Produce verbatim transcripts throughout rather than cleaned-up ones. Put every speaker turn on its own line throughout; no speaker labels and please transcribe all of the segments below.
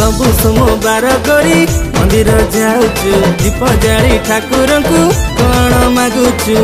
सबु सोमवार करी मंदिर जाऊचु दीप जाली ठाकुर को कौन मागुचु।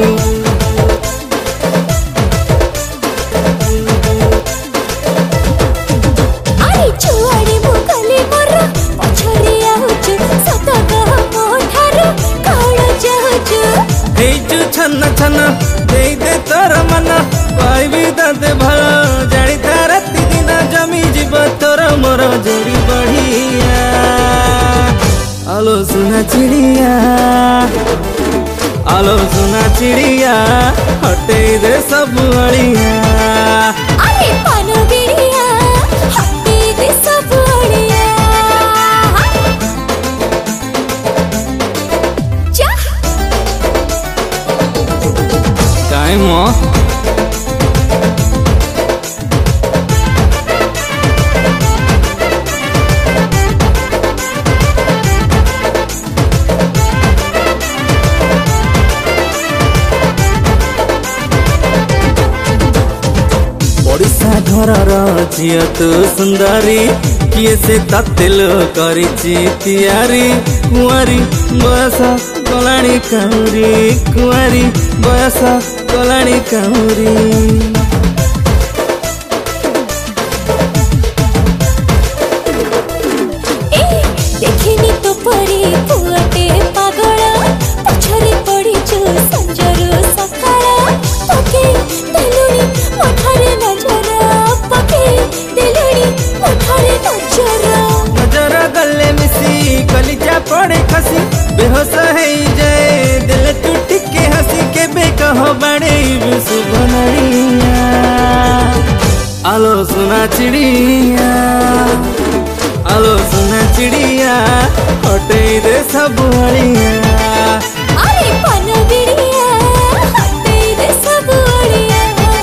अरे छुआड़ी मुकली मोर पछरी आउचु सत कह मोठार कौन जाऊचु।
हेचु छन छन दे दे तोर मन पाइबी तते भल जानी राति दिन जमी जीव तोर मोर जोड़ी बढ़िया। आलो सुना चिड़िया आलो सुना चिड़िया हटे दे सब अड़िया।
अरे पान बिड़िया हटे दे सब अड़िया। जा
काहे मो ओडिशा घरर झियो तू सुंदरी किए से ततेल करिछि तियारी। कुंवारी बयस कलाणी काउरी कुंवारी बयस कलाणी काउरी।
ए देखिनी तो परी पुअटे पागल पछरे पड़िछु संजरू सकाळ। पके देलुनी मठारे नजर पके देलुनी मठारे नजर।
नजर गले मिसी कलिजा पड़े खसी बेहोश है जाए दिल तू टिके हंसी के बेकह बड़े सुबनरिया। आलो सुना चिड़िया आलो सुना चिड़िया हटे दे सब अड़िया।
अरे पान बिड़िया हटे दे सब अड़िया।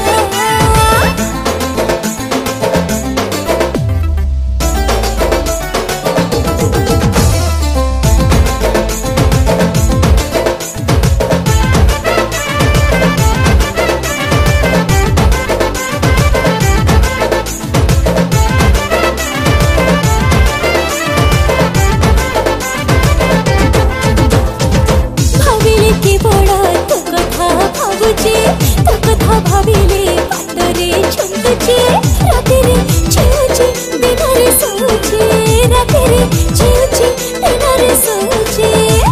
तो कथा भाविले पातरे छुंदुचे रातिरे छेउचे दिनरे सोचे रातिरे छेउचे दिनरे सोचे।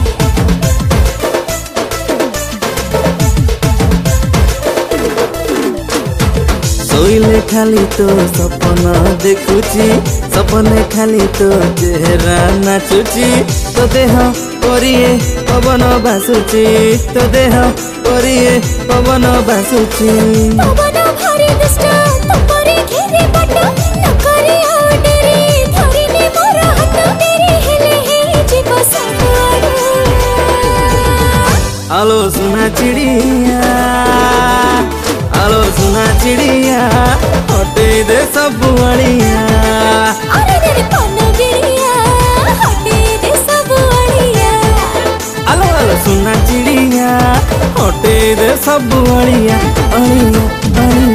सोइले खाली तो सपना देखुची सपने खाली तो चेहरा नाचुची। तो देह परिए पवन बासुची तो देह परिए पवन बासुची।
पवन भारी दुष्ट तो परे घेरे बट न करे आ डेरे धरिने मोर हाथ तेरे हेले हे जीव सागरो।
आलो सुना चिड़िया आलो सुना चिड़िया हटे दे सब अड़िया।
अरे तेरे पान बिड़िया हटे दे सब अड़िया।
आलो आलो सुना चिड़िया हटे दे सब अड़िया अड़िया अड़िया।